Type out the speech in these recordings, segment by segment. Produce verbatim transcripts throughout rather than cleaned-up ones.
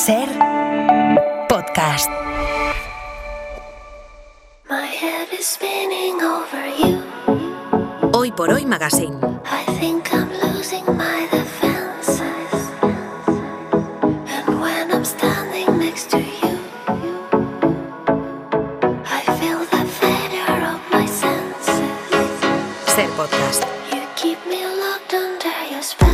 Ser podcast. My head is spinning over you. Hoy por hoy Magazine. I think I'm losing my defenses. And when I'm standing next to you, I feel the failure of my senses. Ser podcast. You keep me locked under your spell.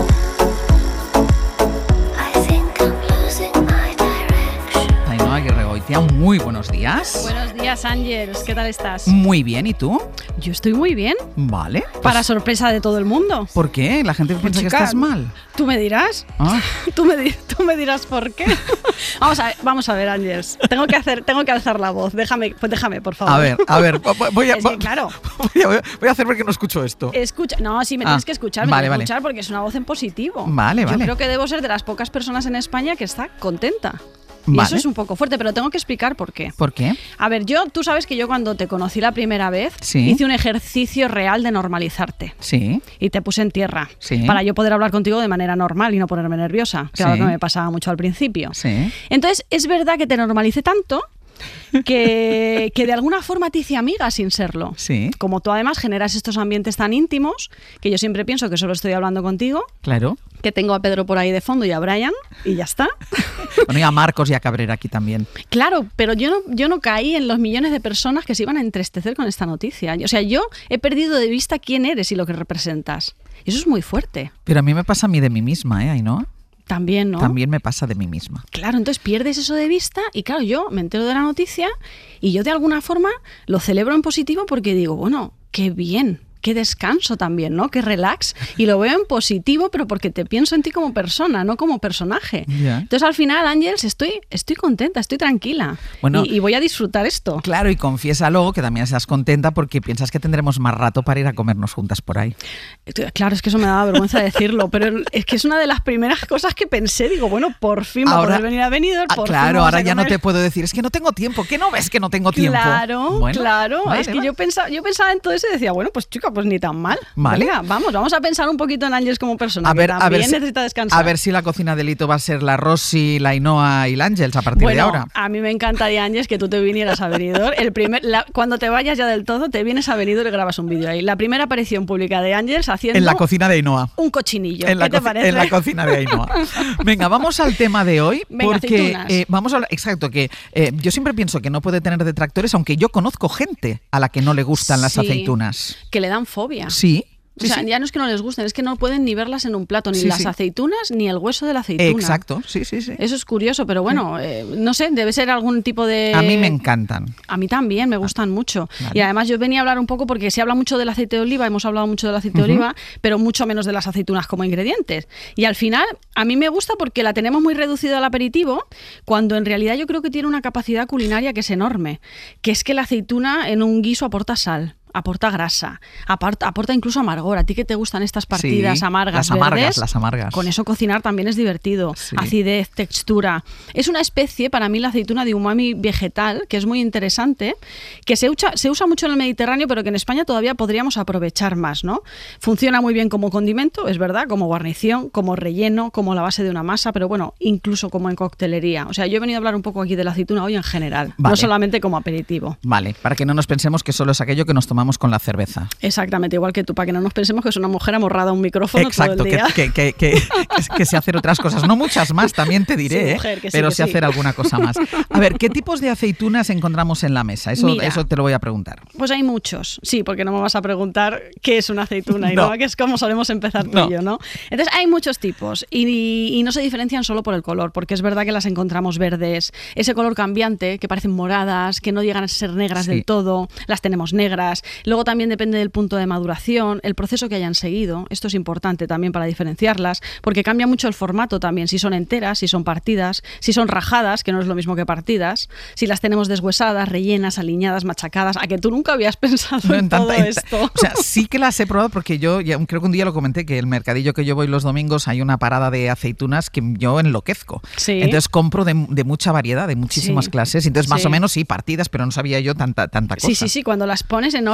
I think I'm losing my direction. Ainhoa Aguirregoitia, muy buenos días. Buenos días, Ángels. ¿Qué tal estás? Muy bien, ¿y tú? Yo estoy muy bien. Vale. pues, Para sorpresa de todo el mundo. ¿Por qué? La gente piensa que chica, estás mal. ¿Tú me dirás? Ah. ¿Tú, me di- tú me dirás por qué. Vamos a ver, vamos a ver, Ángels. Tengo que hacer, tengo que alzar la voz. Déjame, pues déjame, por favor. A ver, a ver, voy a, Es que, claro. voy a, voy a hacer ver que no escucho esto. Escucha, no, sí me Ah, tienes que escuchar, me vale, tienes que vale. escuchar porque es una voz en positivo. Vale, Yo vale. creo que debo ser de las pocas personas en España que está contenta. Y Vale. eso es un poco fuerte, pero tengo que explicar por qué. ¿Por qué? A ver, yo, tú sabes que yo cuando te conocí la primera vez Sí. hice un ejercicio real de normalizarte. Sí. Y te puse en tierra Sí. para yo poder hablar contigo de manera normal y no ponerme nerviosa, que era Sí. lo que me pasaba mucho al principio. Sí. Entonces, es verdad que te normalicé tanto que, que de alguna forma te hice amiga sin serlo. Sí. Como tú además generas estos ambientes tan íntimos, que yo siempre pienso que solo estoy hablando contigo, Claro. que tengo a Pedro por ahí de fondo y a Brian, y ya está. Bueno, y a Marcos y a Cabrera aquí también. Claro, pero yo no, yo no caí en los millones de personas que se iban a entristecer con esta noticia. O sea, yo he perdido de vista quién eres y lo que representas. Y eso es muy fuerte. Pero a mí me pasa a mí de mí misma, ¿eh, Ainhoa? También, ¿no? También me pasa de mí misma. Claro, entonces pierdes eso de vista y claro, yo me entero de la noticia y yo de alguna forma lo celebro en positivo porque digo, bueno, qué bien, qué descanso también, ¿no? Qué relax. Y lo veo en positivo, pero porque te pienso en ti como persona, no como personaje. Ya. Entonces al final, Ángels, estoy, estoy contenta, estoy tranquila. Bueno, y, y voy a disfrutar esto. Claro, y confiésalo que también estás contenta porque piensas que tendremos más rato para ir a comernos juntas por ahí. Claro, es que eso me daba vergüenza decirlo, pero es que es una de las primeras cosas que pensé. Digo, bueno, por fin va a poder venir a Benidorm. Ah, por fin claro, vamos ahora a ya no comer. te puedo decir, es que no tengo tiempo. ¿Qué no ves que no tengo tiempo? Claro, Bueno, claro. vale, es que vale. yo pensaba, yo pensaba en todo eso y decía, bueno, pues chica, pues ni tan mal. Vale. Venga, vamos, vamos a pensar un poquito en Ángels como persona. A ver, que a también ver, si, necesita descansar. a ver si la cocina de Lito va a ser la Rosy, la Ainhoa y la Ángels a partir bueno, de ahora. a mí me encantaría, Ángels, que tú te vinieras a Benidorm. El primer, la- cuando te vayas ya del todo, te vienes a Benidorm y grabas un vídeo ahí. La primera aparición pública de Ángels haciendo En la cocina de Ainhoa. un cochinillo. En la, ¿Qué te coci- parece? en la cocina de Ainhoa. Venga, vamos al tema de hoy. Venga, porque aceitunas. eh, vamos a hablar, exacto, que eh, yo siempre pienso que no puede tener detractores, aunque yo conozco gente a la que no le gustan las Sí, aceitunas. Que le dan fobia. Sí. O sí, sea, sí. ya no es que no les gusten, es que no pueden ni verlas en un plato, ni Sí, las sí. aceitunas, ni el hueso de la aceituna. Exacto, sí, sí, sí. Eso es curioso, pero bueno, eh, no sé, debe ser algún tipo de... A mí me encantan. A mí también, me gustan mucho. Vale. Y además yo venía a hablar un poco porque se habla mucho del aceite de oliva, hemos hablado mucho del aceite de oliva, pero mucho menos de las aceitunas como ingredientes. Y al final, a mí me gusta porque la tenemos muy reducida al aperitivo, cuando en realidad yo creo que tiene una capacidad culinaria que es enorme, que es que la aceituna en un guiso aporta sal. Aporta grasa, aporta, aporta incluso amargor. A ti que te gustan estas partidas Sí, amargas, las amargas, verdes, las amargas. con eso cocinar también es divertido. Sí. Acidez, textura. Es una especie, para mí, la aceituna de umami vegetal, que es muy interesante, que se usa, se usa mucho en el Mediterráneo, pero que en España todavía podríamos aprovechar más, ¿no? Funciona muy bien como condimento, es verdad, como guarnición, como relleno, como la base de una masa, pero bueno, incluso como en coctelería. O sea, yo he venido a hablar un poco aquí de la aceituna hoy en general, Vale. no solamente como aperitivo. Vale, para que no nos pensemos que solo es aquello que nos tomamos con la cerveza. Exactamente, igual que tú, para que no nos pensemos que es una mujer amorrada a un micrófono Exacto, todo el que, día. que, que, que, que, que sé hacer otras cosas. No muchas más, también te diré, Sí, mujer, ¿eh? que sí, pero que sé sí. hacer alguna cosa más. A ver, ¿qué tipos de aceitunas encontramos en la mesa? Eso, Mira. eso te lo voy a preguntar. Pues hay muchos, sí, porque no me vas a preguntar qué es una aceituna y No. no, que es como solemos empezar tú No. y yo, ¿no? Entonces hay muchos tipos y, y no se diferencian solo por el color, porque es verdad que las encontramos verdes, ese color cambiante, que parecen moradas, que no llegan a ser negras Sí. del todo, las tenemos negras. Luego también depende del punto de maduración, el proceso que hayan seguido, esto es importante también para diferenciarlas, porque cambia mucho el formato también, si son enteras, si son partidas, si son rajadas, que no es lo mismo que partidas, si las tenemos deshuesadas, rellenas, aliñadas, machacadas, a que tú nunca habías pensado No, en, en tanta- todo en- esto. O sea, sí que las he probado porque yo ya, creo que un día lo comenté, que el mercadillo que yo voy los domingos hay una parada de aceitunas que yo enloquezco. Sí. Entonces compro de, de mucha variedad, de muchísimas Sí. clases. Entonces más Sí. o menos sí, partidas, pero no sabía yo tanta, tanta cosa. Sí, sí, sí, cuando las pones en orden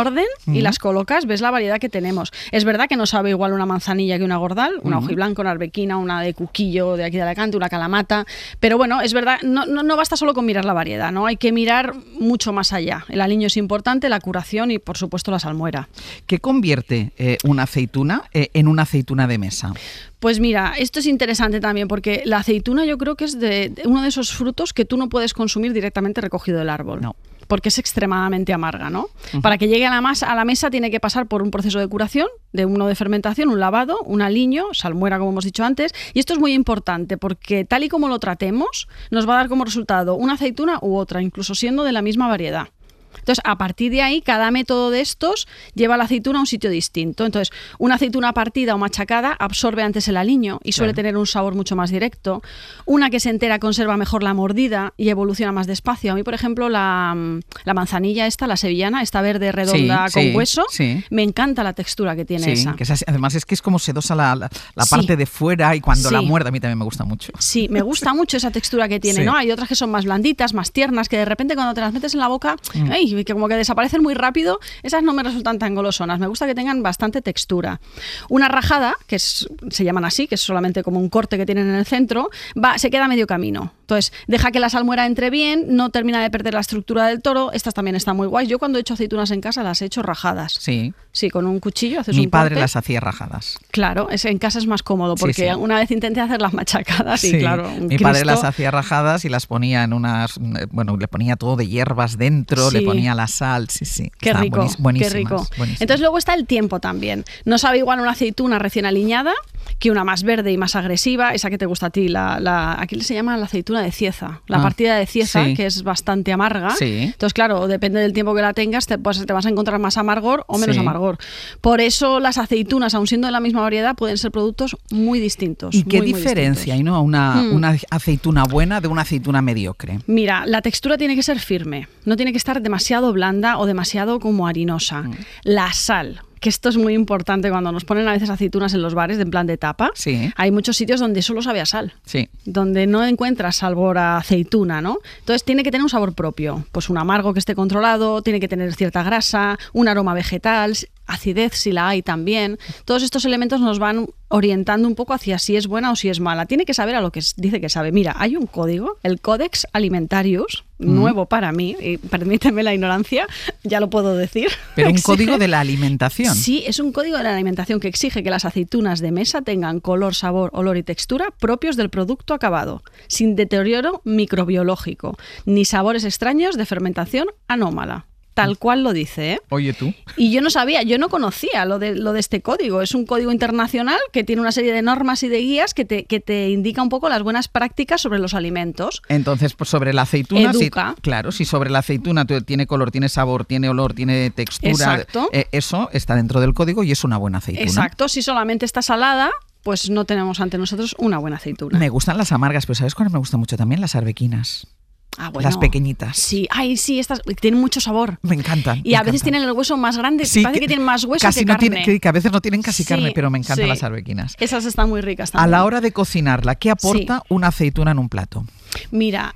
orden y Ujú. las colocas, ves la variedad que tenemos. Es verdad que no sabe igual una manzanilla que una gordal, una Ujú. hojiblanca, una arbequina, una de cuquillo de aquí de Alicante, una calamata, pero bueno, es verdad, no, no, no basta solo con mirar la variedad, ¿no? Hay que mirar mucho más allá. El aliño es importante, la curación y por supuesto la salmuera. ¿Qué convierte eh, una aceituna eh, en una aceituna de mesa? Pues mira, esto es interesante también porque la aceituna yo creo que es de, de uno de esos frutos que tú no puedes consumir directamente recogido del árbol. No. Porque es extremadamente amarga, ¿no? Uh-huh. Para que llegue a la, masa, a la mesa tiene que pasar por un proceso de curación, de uno de fermentación, un lavado, un aliño, salmuera, como hemos dicho antes. Y esto es muy importante porque tal y como lo tratemos, nos va a dar como resultado una aceituna u otra, incluso siendo de la misma variedad. Entonces, a partir de ahí, cada método de estos lleva la aceituna a un sitio distinto. Entonces, una aceituna partida o machacada absorbe antes el aliño y suele claro. tener un sabor mucho más directo. Una que se entera conserva mejor la mordida y evoluciona más despacio. A mí, por ejemplo, la, la manzanilla esta, la sevillana, esta verde redonda sí, con sí, hueso, sí. me encanta la textura que tiene sí, esa. Que es, además es que es como sedosa la, la, la parte sí. de fuera y cuando sí. la muerde a mí también me gusta mucho. Sí, me gusta mucho esa textura que tiene, sí. ¿no? Hay otras que son más blanditas, más tiernas, que de repente cuando te las metes en la boca, mm. ¡ay! Que como que desaparecen muy rápido, esas no me resultan tan golosonas. Me gusta que tengan bastante textura. Una rajada, que es, se llaman así, que es solamente como un corte que tienen en el centro, va, se queda a medio camino. Entonces, deja que la salmuera entre bien, no termina de perder la estructura del toro. Estas también están muy guays. Yo cuando he hecho aceitunas en casa las he hecho rajadas. Sí. Sí, con un cuchillo haces Mi un padre corte. Las hacía rajadas. Claro, es, en casa es más cómodo porque sí, sí. una vez intenté hacer las machacadas y sí. claro, un Mi Cristo. padre las hacía rajadas y las ponía en unas, bueno, le ponía todo de hierbas dentro, sí. le ponía la sal, sí, sí. Qué rico, buenis, buenísimas, qué rico. Buenísimas. Entonces luego está el tiempo también. No sabe igual una aceituna recién aliñada que una más verde y más agresiva, esa que te gusta a ti, la, la, aquí se llama la aceituna de Cieza, la ah, partida de Cieza, sí. que es bastante amarga. Sí. Entonces, claro, depende del tiempo que la tengas, te, pues, te vas a encontrar más amargor o menos sí. amargor. Por eso las aceitunas, aun siendo de la misma variedad, pueden ser productos muy distintos. ¿Y qué muy, diferencia hay, no, una, mm. una aceituna buena de una aceituna mediocre? Mira, la textura tiene que ser firme, no tiene que estar demasiado blanda o demasiado como harinosa. Mm. La sal, que esto es muy importante cuando nos ponen a veces aceitunas en los bares de en plan de tapa. Sí. Hay muchos sitios donde solo sabe a sal. Sí. Donde no encuentras sabor a aceituna, ¿no? Entonces tiene que tener un sabor propio. Pues un amargo que esté controlado, tiene que tener cierta grasa, un aroma vegetal, acidez si la hay también. Todos estos elementos nos van orientando un poco hacia si es buena o si es mala. Tiene que saber a lo que dice que sabe. Mira, hay un código, el Codex Alimentarius, mm. nuevo para mí, y permíteme la ignorancia, ya lo puedo decir. Pero un código de la alimentación. Sí, es un código de la alimentación que exige que las aceitunas de mesa tengan color, sabor, olor y textura propios del producto acabado, sin deterioro microbiológico, ni sabores extraños de fermentación anómala. Tal cual lo dice, ¿eh? Oye tú. Y yo no sabía, yo no conocía lo de, lo de este código. Es un código internacional que tiene una serie de normas y de guías que te, que te indica un poco las buenas prácticas sobre los alimentos. Entonces, pues sobre la aceituna, Educa. Si, claro, si sobre la aceituna tiene color, tiene sabor, tiene olor, tiene textura, exacto. Eh, eso está dentro del código y es una buena aceituna. Exacto, si solamente está salada, pues no tenemos ante nosotros una buena aceituna. Me gustan las amargas, pero ¿sabes cuáles me gustan mucho también? Las arbequinas. Ah, bueno. Las pequeñitas. Sí, ay, sí, estas tienen mucho sabor. Me encantan. Y me a veces encantan. tienen el hueso más grande, sí, parece que, que tienen más hueso casi que no carne. Tiene, que, que a veces no tienen casi sí, carne, pero me encantan sí. las arbequinas. Esas están muy ricas también. A la hora de cocinarla, ¿qué aporta sí. una aceituna en un plato? Mira,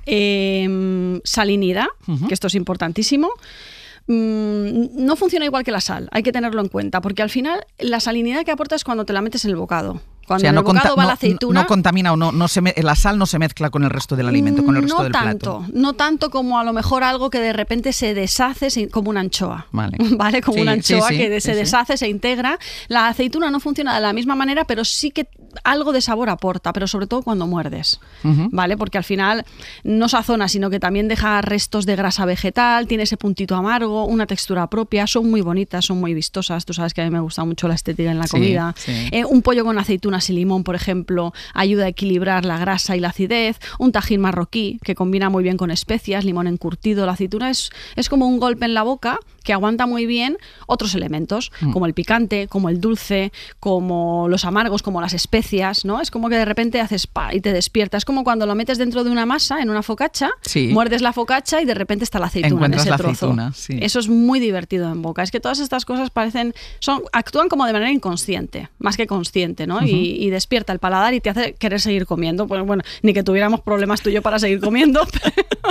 eh, salinidad, uh-huh. que esto es importantísimo. No funciona igual que la sal, hay que tenerlo en cuenta, porque al final la salinidad que aporta es cuando te la metes en el bocado. Cuando o sea, en no el bocado conta, va no, la aceituna. No contamina o no, no se me, la sal no se mezcla con el resto del alimento, con el resto no del tanto, plato. No tanto como a lo mejor algo que de repente se deshace se, como una anchoa. Vale. ¿Vale? Como sí, una anchoa sí, sí, que se sí, deshace, sí. se integra. La aceituna no funciona de la misma manera, pero sí que algo de sabor aporta, pero sobre todo cuando muerdes. Uh-huh. ¿Vale? Porque al final no sazona, sino que también deja restos de grasa vegetal, tiene ese puntito amargo, una textura propia, son muy bonitas, son muy vistosas. Tú sabes que a mí me gusta mucho la estética en la sí, comida. Sí. Eh, un pollo con aceitunas y limón, por ejemplo, ayuda a equilibrar la grasa y la acidez. Un tajín marroquí que combina muy bien con especias, limón encurtido. La aceituna es, es como un golpe en la boca que aguanta muy bien otros elementos, mm. como el picante, como el dulce, como los amargos, como las especias, ¿no? Es como que de repente haces pa y te despiertas. Es como cuando lo metes dentro de una masa, en una focaccia, sí. muerdes la focaccia y de repente está la aceituna Encuentras en ese la trozo. Aceituna, sí. Eso es muy divertido en boca. Es que todas estas cosas parecen, son, actúan como de manera inconsciente, más que consciente, ¿no? Uh-huh. y, y despierta el paladar y te hace querer seguir comiendo. Pues bueno, ni que tuviéramos problemas tú y yo para seguir comiendo, pero,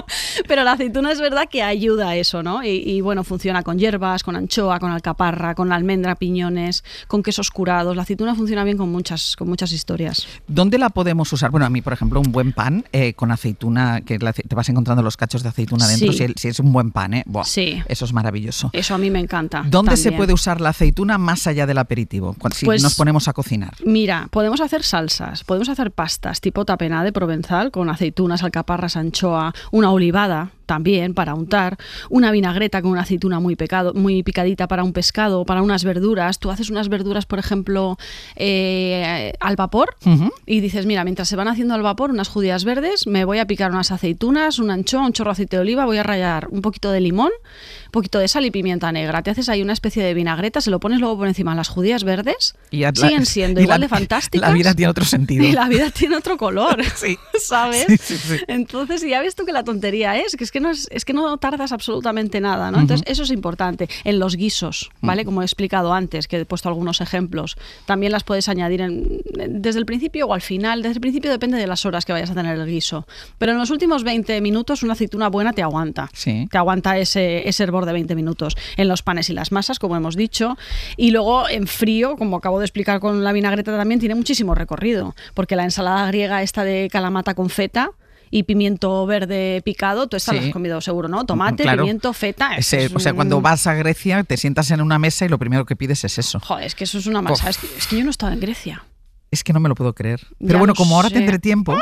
Pero la aceituna es verdad que ayuda a eso, ¿no? Y, y bueno, funciona con hierbas, con anchoa, con alcaparra, con almendra, piñones, con quesos curados. La aceituna funciona bien con muchas, con muchas historias. ¿Dónde la podemos usar? Bueno, a mí, por ejemplo, un buen pan eh, con aceituna, que la, te vas encontrando los cachos de aceituna dentro, Sí. si, si es un buen pan, ¿eh? Buah, Sí. Eso es maravilloso. Eso a mí me encanta. ¿Dónde se también. puede usar la aceituna más allá del aperitivo? Cuando- Si Pues- nos ponemos a cocinar. Mira, podemos hacer salsas, podemos hacer pastas tipo tapenade provenzal con aceitunas, alcaparras, anchoa, una olivada también para untar, una vinagreta con una aceituna muy, pecado, muy picadita para un pescado, para unas verduras. Tú haces unas verduras, por ejemplo, eh, al vapor Ujú. y dices, mira, mientras se van haciendo al vapor unas judías verdes, me voy a picar unas aceitunas, una anchoa, un chorro de aceite de oliva, voy a rallar un poquito de limón, un poquito de sal y pimienta negra. Te haces ahí una especie de vinagreta, se lo pones luego por encima de las judías verdes, Y ya la- siguen siendo y igual la- de fantásticas. La vida tiene otro sentido. Y la vida tiene otro color, Sí. ¿sabes? Sí, sí, sí. Entonces, ya ves tú que la tontería es, que es que no, es, es que no tardas absolutamente nada, ¿no? Entonces, eso es importante. En los guisos, ¿vale? Como he explicado antes, que he puesto algunos ejemplos, también las puedes añadir en- desde el principio o al final. Desde el principio depende de las horas que vayas a tener el guiso. Pero en los últimos veinte minutos una aceituna buena te aguanta. Sí. Te aguanta ese, ese hervor de veinte minutos. En los panes y las masas, como hemos dicho. Y luego en frío, como acabo de explicar con la vinagreta también, tiene muchísimo recorrido. Porque la ensalada griega esta de calamata con feta y pimiento verde picado, tú esta Sí. la has comido seguro, ¿no? Tomate, Claro. pimiento, feta. eso Ese- es o sea, un- cuando vas a Grecia, te sientas en una mesa y lo primero que pides es eso. Joder, es que eso es una masa. Es que, es que yo no he estado en Grecia. Es que no me lo puedo creer. Ya Pero bueno, lo como ahora sé. tendré tiempo.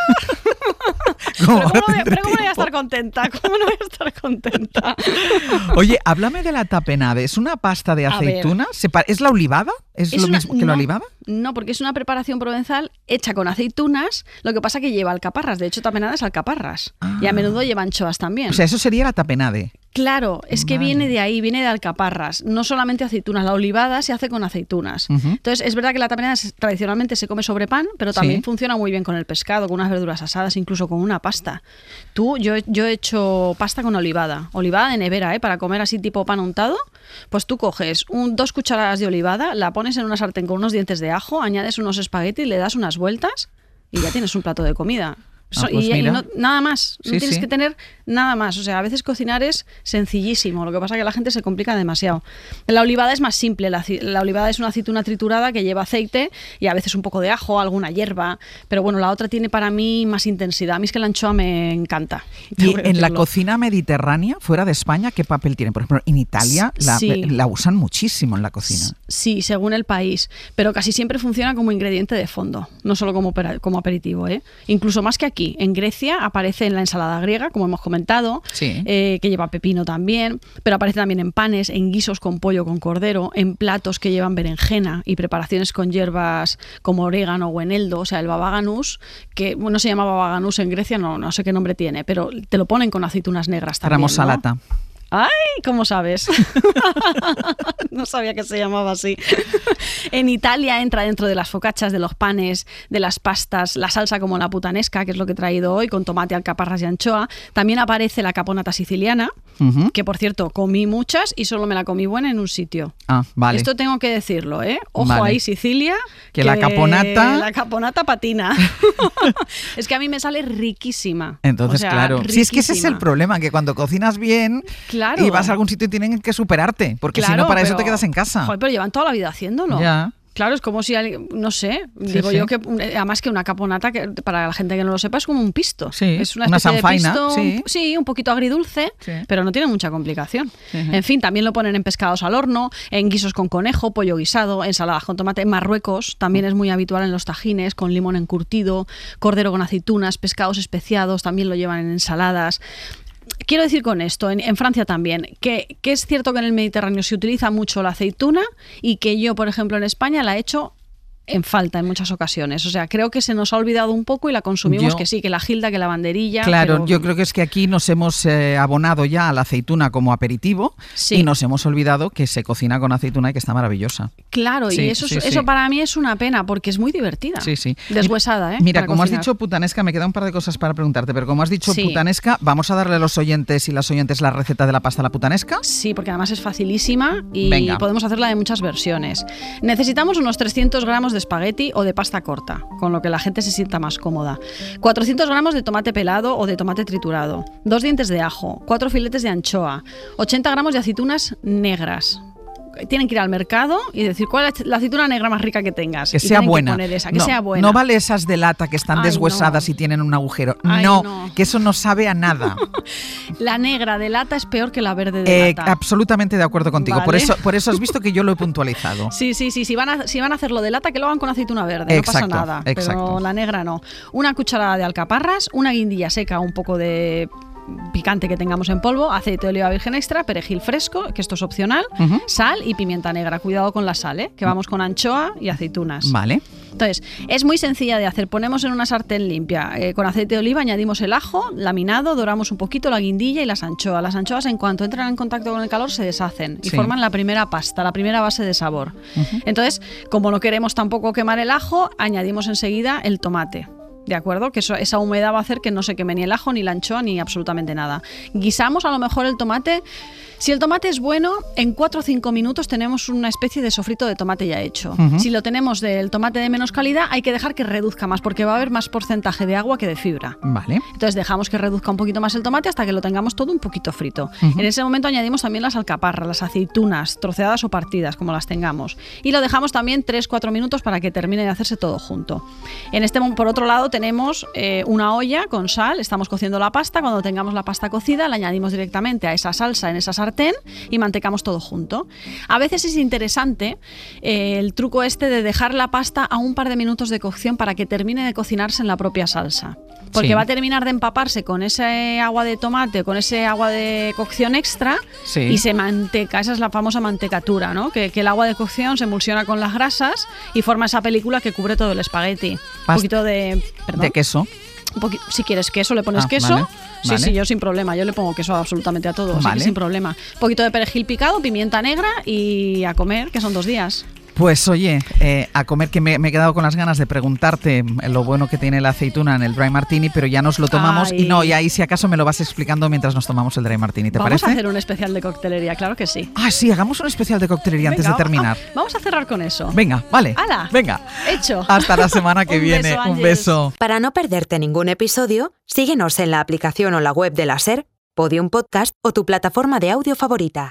Pero Como ¿cómo, ahora no voy, a- tendré pero ¿cómo no voy a tiempo. estar contenta? ¿Cómo no voy a estar contenta? Oye, háblame de la tapenade. ¿Es una pasta de A ver. aceituna? ¿Se pa- ¿Es la olivada? ¿Es, lo una- mismo que la no, olivada? No, porque es una preparación provenzal hecha con aceitunas, lo que pasa que lleva alcaparras. De hecho, tapenada es alcaparras. Y a menudo lleva anchoas también. O sea, eso sería la tapenade. Claro, es que Vale. viene de ahí, viene de alcaparras, no solamente aceitunas, la olivada se hace con aceitunas. Ujú. Entonces, es verdad que la tapenada es- tradicionalmente se come sobre pan, pero también Sí. funciona muy bien con el pescado, con unas verduras asadas, incluso con una pasta. Tú, yo, yo he hecho pasta con olivada, olivada de nevera, ¿eh? Para comer así tipo pan untado, pues tú coges un, dos cucharadas de olivada, la pones en una sartén con unos dientes de ajo, añades unos espaguetis, le das unas vueltas y ya tienes un plato de comida. Ah, So- pues y, y mira. no- nada más, no Sí, tienes sí. que tener nada más. O sea, a veces cocinar es sencillísimo, lo que pasa es que la gente se complica demasiado. La olivada es más simple, la, ci- la olivada es una aceituna triturada que lleva aceite y a veces un poco de ajo, alguna hierba, pero bueno, la otra tiene para mí más intensidad. A mí es que la anchoa me encanta. Y tengo que en la decirlo. cocina mediterránea, fuera de España, ¿qué papel tiene? Por ejemplo, en Italia la, Sí. la usan muchísimo en la cocina. Sí, según el país, pero casi siempre funciona como ingrediente de fondo, no solo como, opera- como aperitivo, ¿eh? Incluso más que aquí. En Grecia aparece en la ensalada griega, como hemos comentado, Sí. eh, que lleva pepino también, pero aparece también en panes, en guisos con pollo, con cordero, en platos que llevan berenjena y preparaciones con hierbas como orégano o eneldo, o sea, el baba ganús, que bueno, no se llama baba ganús en Grecia, no, no sé qué nombre tiene, pero te lo ponen con aceitunas negras también, Ramos ¿no? salata. ¡Ay! ¿Cómo sabes? No sabía que se llamaba así. En Italia entra dentro de las focaccias, de los panes, de las pastas, la salsa como la putanesca, que es lo que he traído hoy, con tomate, alcaparras y anchoa. También aparece la caponata siciliana, Ujú. que por cierto comí muchas y solo me la comí buena en un sitio. Ah, vale. Esto tengo que decirlo, ¿eh? Ojo Vale. ahí, Sicilia. Que la caponata- La caponata patina. Es que a mí me sale riquísima. Entonces, O sea, claro. Si es que ese es el riquísima. problema, que cuando cocinas bien Claro. y vas a algún sitio tienen que superarte, porque si Claro, no, para eso pero- te quedas en casa. Joder, pero llevan toda la vida haciéndolo. Ya. Claro, es como si, alguien- no sé, Sí, digo sí. yo que, además que una caponata, que para la gente que no lo sepa, es como un pisto. Sí, es una una especie de sanfaina, pisto, sí. un- sí, un poquito agridulce, Sí. pero no tiene mucha complicación. Ujú. En fin, también lo ponen en pescados al horno, en guisos con conejo, pollo guisado, ensaladas con tomate. En Marruecos también es muy habitual en los tajines, con limón encurtido, cordero con aceitunas, pescados especiados, también lo llevan en ensaladas. Quiero decir con esto, en, en Francia también, que, que es cierto que en el Mediterráneo se utiliza mucho la aceituna y que yo, por ejemplo, en España la he hecho en falta en muchas ocasiones. O sea, creo que se nos ha olvidado un poco y la consumimos, Yo- que sí, que la gilda, que la banderilla. Claro, pero- yo creo que es que aquí nos hemos eh, abonado ya a la aceituna como aperitivo Sí. y nos hemos olvidado que se cocina con aceituna y que está maravillosa. Claro, Sí, y eso, es- sí, eso sí. para mí es una pena, porque es muy divertida. Sí, sí. Deshuesada, ¿eh? Mira, para como has cocinar. dicho putanesca, me queda un par de cosas para preguntarte, pero como has dicho Sí. putanesca, vamos a darle a los oyentes y las oyentes la receta de la pasta a la putanesca. Sí, porque además es facilísima y Venga. podemos hacerla de muchas versiones. Necesitamos unos trescientos gramos de espagueti o de pasta corta, con lo que la gente se sienta más cómoda. cuatrocientos gramos de tomate pelado o de tomate triturado, dos dientes de ajo, cuatro filetes de anchoa, ochenta gramos de aceitunas negras. Tienen que ir al mercado y decir cuál es la aceituna negra más rica que tengas. Que y sea buena. Que poner esa, que no, sea buena. No vale esas de lata que están Ay, deshuesadas no. y tienen un agujero. Ay, no, no, que eso no sabe a nada. La negra de lata es peor que la verde de Eh, lata. absolutamente de acuerdo contigo. Vale. Por eso, por eso has visto que yo lo he puntualizado. Sí, sí, sí. Si van, a, si van a hacerlo de lata, que lo hagan con aceituna verde. Exacto, no pasa nada. exacto. Pero la negra no. Una cucharada de alcaparras, una guindilla seca, un poco de picante que tengamos en polvo, aceite de oliva virgen extra, perejil fresco, que esto es opcional, Uh-huh. sal y pimienta negra. Cuidado con la sal, ¿eh? Que vamos con anchoa y aceitunas. Vale. Entonces, es muy sencilla de hacer. Ponemos en una sartén limpia eh, con aceite de oliva, añadimos el ajo laminado, doramos un poquito la guindilla y las anchoas. Las anchoas, en cuanto entran en contacto con el calor, se deshacen y Sí. forman la primera pasta, la primera base de sabor. Uh-huh. Entonces, como no queremos tampoco quemar el ajo, añadimos enseguida el tomate. ¿De acuerdo? Que eso, esa humedad va a hacer que no se queme ni el ajo, ni la anchoa, ni absolutamente nada. Guisamos a lo mejor el tomate. Si el tomate es bueno, en cuatro o cinco minutos tenemos una especie de sofrito de tomate ya hecho. Uh-huh. Si lo tenemos del tomate de menos calidad, hay que dejar que reduzca más, porque va a haber más porcentaje de agua que de fibra. Vale. Entonces dejamos que reduzca un poquito más el tomate hasta que lo tengamos todo un poquito frito. Uh-huh. En ese momento añadimos también las alcaparras, las aceitunas, troceadas o partidas, como las tengamos. Y lo dejamos también tres a cuatro minutos para que termine de hacerse todo junto. En este, por otro lado, tenemos eh, una olla con sal, estamos cociendo la pasta. Cuando tengamos la pasta cocida, la añadimos directamente a esa salsa en esa sartén y mantecamos todo junto. A veces es interesante eh, el truco este de dejar la pasta a un par de minutos de cocción para que termine de cocinarse en la propia salsa. Porque Sí. va a terminar de empaparse con ese agua de tomate, con ese agua de cocción extra Sí. y se manteca. Esa es la famosa mantecatura, ¿no? Que, que el agua de cocción se emulsiona con las grasas y forma esa película que cubre todo el espagueti. Past- Un poquito de... Perdón. De queso. Un poqui- si quieres queso, le pones Ah, queso. vale, Sí, vale. sí, yo sin problema. Yo le pongo queso absolutamente a todo, así Vale. que sin problema. Un poquito de perejil picado, pimienta negra y a comer, que son dos días. Pues oye, eh, a comer, que me, me he quedado con las ganas de preguntarte lo bueno que tiene la aceituna en el Dry Martini, pero ya nos lo tomamos. Ay. Y no, y ahí si acaso me lo vas explicando mientras nos tomamos el Dry Martini, ¿te Vamos parece? a hacer un especial de coctelería, claro que sí. Ah, sí, hagamos un especial de coctelería antes Venga, de terminar. ah, vamos a cerrar con eso. Venga, vale. ¡Hala! Venga. Hecho. Hasta la semana que Un viene. beso, Un Ángeles. beso. Para no perderte ningún episodio, síguenos en la aplicación o la web de la SER, Podium Podcast o tu plataforma de audio favorita.